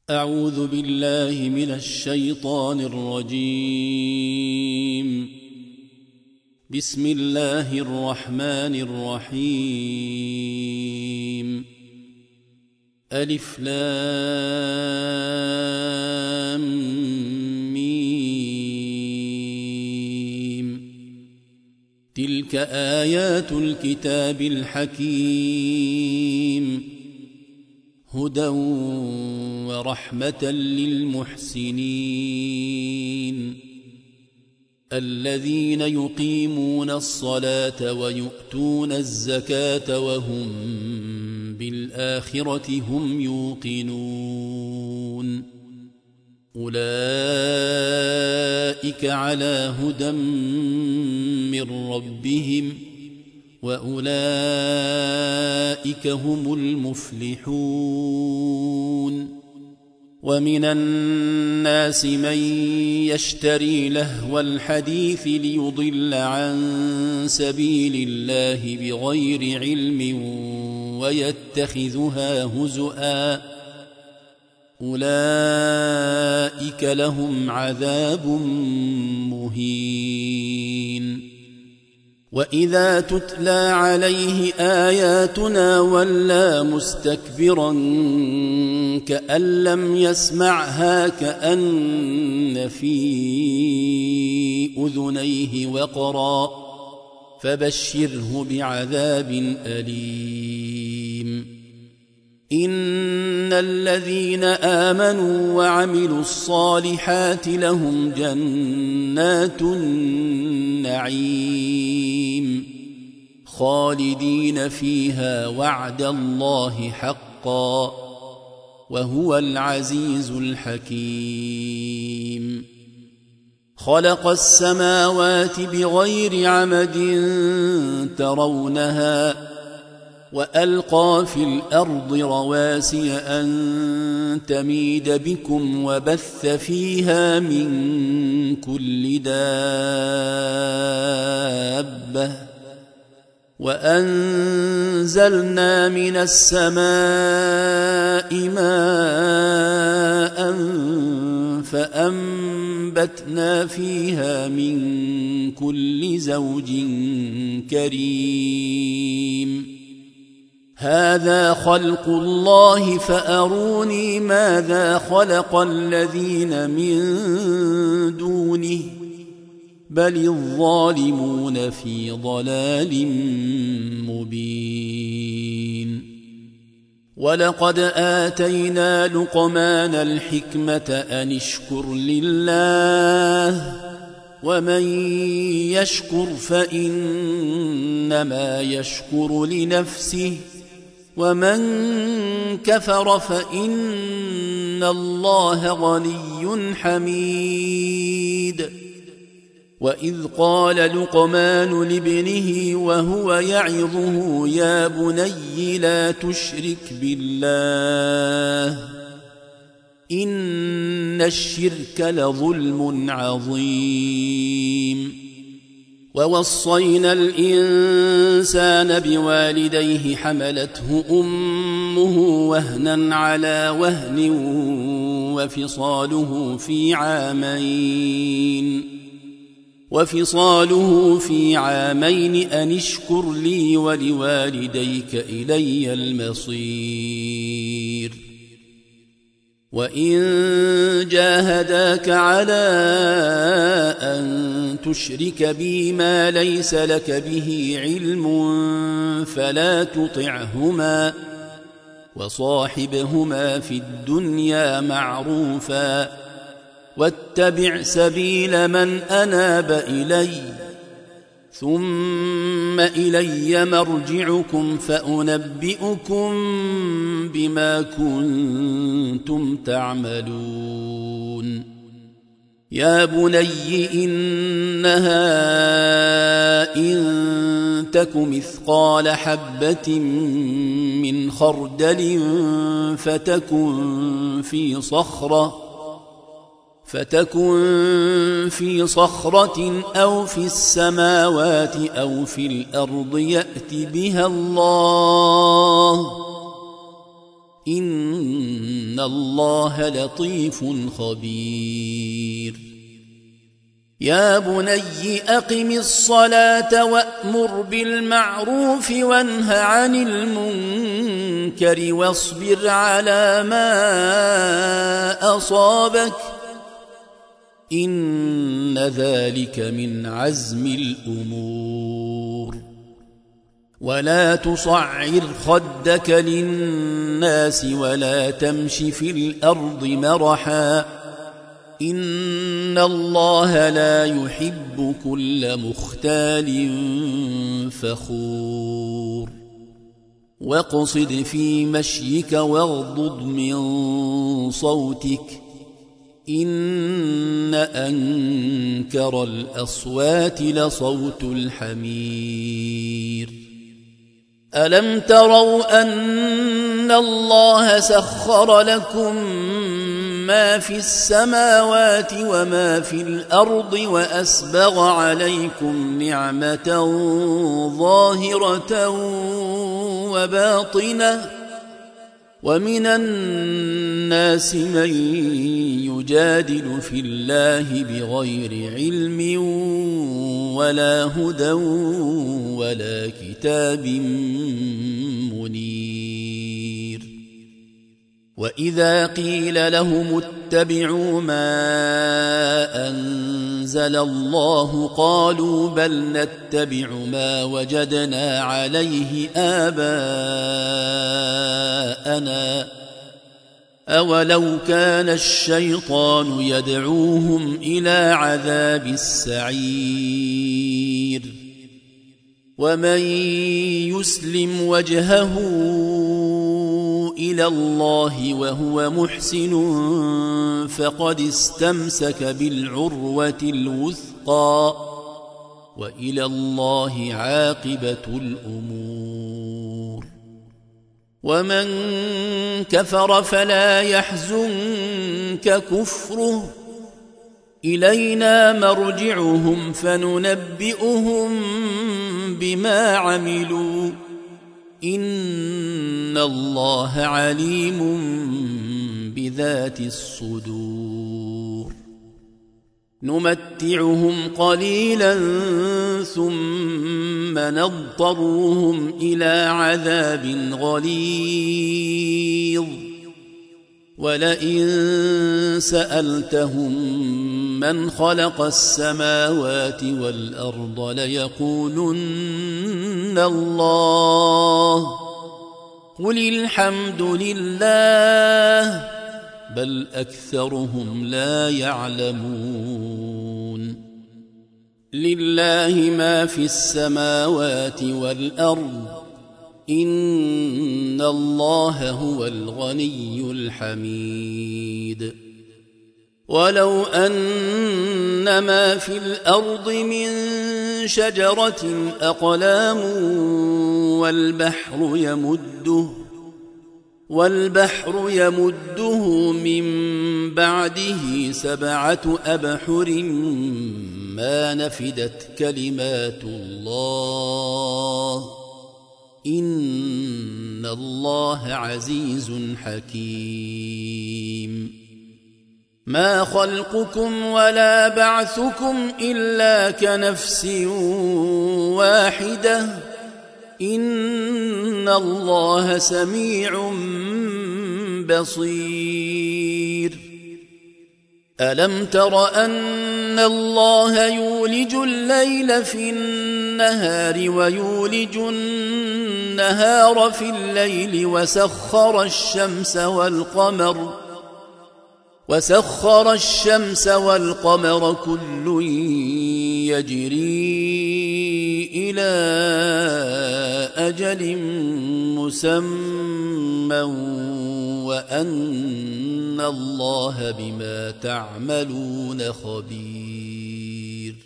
أعوذ بالله من الشيطان الرجيم. بسم الله الرحمن الرحيم. ألف لام ميم. تلك آيات الكتاب الحكيم، هدى ورحمة للمحسنين الذين يقيمون الصلاة ويؤتون الزكاة وهم بالآخرة هم يوقنون. أولئك على هدى من ربهم وأولئك هم المفلحون. ومن الناس من يشتري لهو الحديث ليضل عن سبيل الله بغير علم ويتخذها هزؤا، أولئك لهم عذاب مهين. وإذا تتلى عليه آياتنا ولى مستكبرا كأن لم يسمعها كأن في أذنيه وقرا، فبشره بعذاب أليم. إن الذين آمنوا وعملوا الصالحات لهم جنات النعيم خالدين فيها وعد الله حقا وهو العزيز الحكيم. خلق السماوات بغير عمد ترونها وألقى في الأرض رواسي أن تميد بكم وبث فيها من كل دابة وأنزلنا من السماء ماء فأنبتنا فيها من كل زوج كريم. هذا خلق الله فأروني ماذا خلق الذين من دونه بل الظالمون في ضلال مبين. ولقد آتينا لقمان الحكمة أن اشكر لله ومن يشكر فإنما يشكر لنفسه ومن كفر فإن الله غني حميد. وإذ قال لقمان لابنه وهو يعظه يا بني لا تشرك بالله إن الشرك لظلم عظيم. ووصينا الإنسان بوالديه حملته أمه وهنا على وهن وفصاله في عامين أن اشكر لي ولوالديك إلي المصير. وإن جاهداك على أن تشرك بي ما ليس لك به علم فلا تطعهما وصاحبهما في الدنيا معروفا واتبع سبيل من أناب إلي ثم إلي مرجعكم فأنبئكم بما كنتم تعملون. يا بني إنها إن تك مثقال حبة من خردل فتكن في صخرة أو في السماوات أو في الأرض يأت بها الله إن الله لطيف خبير يا بني أقم الصلاة وأمر بالمعروف وانه عن المنكر واصبر على ما أصابك إن ذلك من عزم الأمور ولا تصعر خدك للناس ولا تمش في الأرض مرحا إن الله لا يحب كل مختال فخور واقصد في مشيك واغضض من صوتك إن أنكر الأصوات لصوت الحمير ألم تروا أن الله سخر لكم ما في السماوات وما في الأرض وأسبغ عليكم نعمة ظاهرة وباطنة ومن الناس من يجادل في الله بغير علم ولا هدى ولا كتاب منير وإذا قيل لهم اتبعوا ما أنزل الله قالوا بل نتبع ما وجدنا عليه آباءنا أولو كان الشيطان يدعوهم إلى عذاب السعير ومن يسلم وجهه إلى الله وهو محسن فقد استمسك بالعروة الوثقى وإلى الله عاقبة الأمور ومن كفر فلا يحزنك كفره إلينا مرجعهم فننبئهم بما عملوا إن الله عليم بذات الصدور نمتعهم قليلا ثم نضطرهم إلى عذاب غليظ ولئن سألتهم من خلق السماوات والأرض ليقولن الله قل الحمد لله بل أكثرهم لا يعلمون لله ما في السماوات والأرض إن الله هو الغني الحميد ولو أن ما في الأرض من شجرة أقلام والبحر يمده من بعده 7 أبحر ما نفدت كلمات الله إن الله عزيز حكيم ما خلقكم ولا بعثكم إلا كنفس واحدة إن الله سميع بصير ألم تر أن الله يولج الليل في النهار ويولج النهار في الليل وسخر الشمس والقمر كل يجري إلى أجل مسمى وأن الله بما تعملون خبير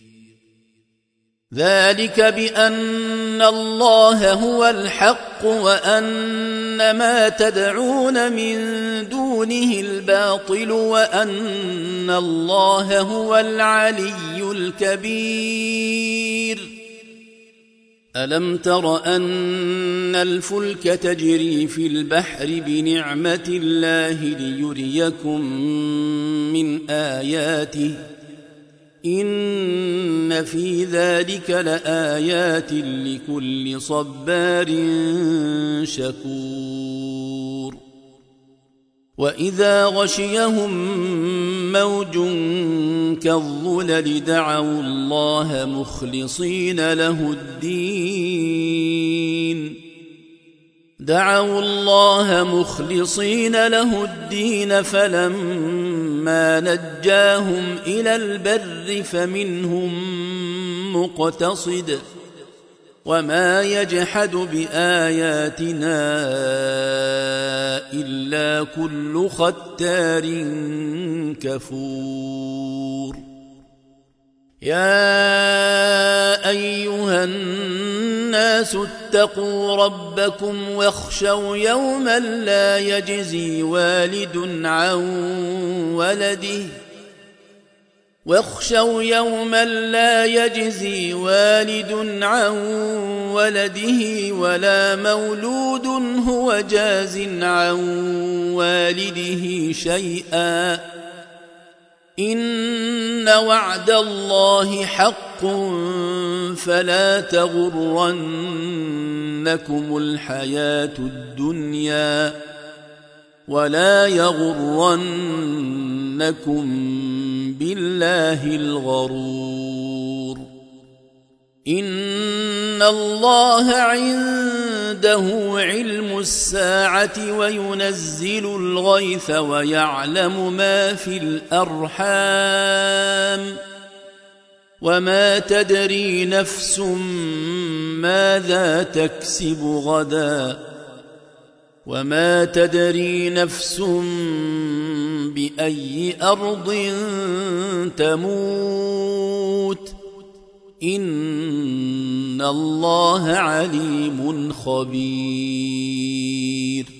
ذلك بأن الله هو الحق وأن ما تدعون من دونه الباطل وأن الله هو العلي الكبير ألم تر أن الفلك تجري في البحر بنعمة الله ليريكم من آياته إن في ذلك لآيات لكل صبار شكور وإذا غشيهم موج كالظلل دعوا الله مخلصين له الدين فلما نجاهم إلى البر فمنهم مقتصد وما يجحد بآياتنا إلا كل ختار كفور يا أيها الناس اتقوا ربكم واخشوا يوما لا يجزي والد عن ولده ولا مولود هو جاز عن والده شيئا إن وعد الله حق فلا تغرنكم الحياة الدنيا ولا يغرنكم بالله الغرور إن الله عنده علم الساعة وينزل الغيث ويعلم ما في الأرحام وما تدري نفس ماذا تكسب غدا وما تدري نفس بأي أرض تموت إن الله عليم خبير